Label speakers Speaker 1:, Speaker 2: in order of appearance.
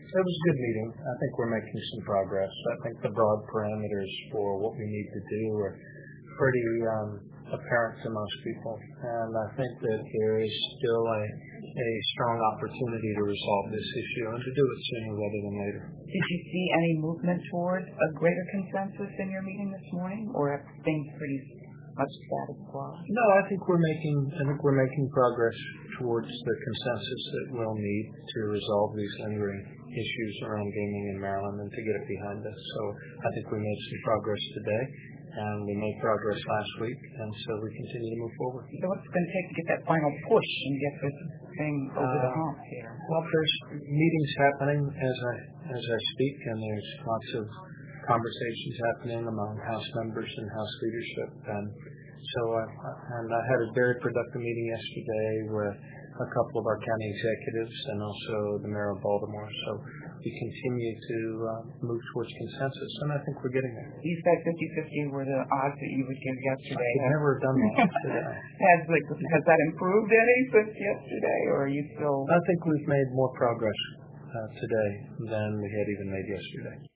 Speaker 1: It was a good meeting. I think we're making some progress. I think the broad parameters for what we need to do are pretty apparent to most people. And I think that there is still a strong opportunity to resolve this issue and to do it sooner rather than later.
Speaker 2: Did you see any movement toward a greater consensus in your meeting this morning, or are things pretty much status quo?
Speaker 1: No, I think we're making progress towards the consensus that we'll need to resolve these lingering issues around gaming in Maryland and to get it behind us. So I think we made some progress today, and we made progress last week, and so we continue to move forward.
Speaker 2: So what's it going to take to get that final push and get this thing over the hump here?
Speaker 1: Well, there's meetings happening as I speak, and there's lots of conversations happening among House members and House leadership. And so I had a very productive meeting yesterday with a couple of our county executives and also the mayor of Baltimore. So we continue to move towards consensus, and I think we're getting there.
Speaker 2: You said 50-50 were the odds that you would give yesterday.
Speaker 1: I've never done that today.
Speaker 2: Has that improved any since yesterday, or are you still...
Speaker 1: I think we've made more progress today than we had even made yesterday.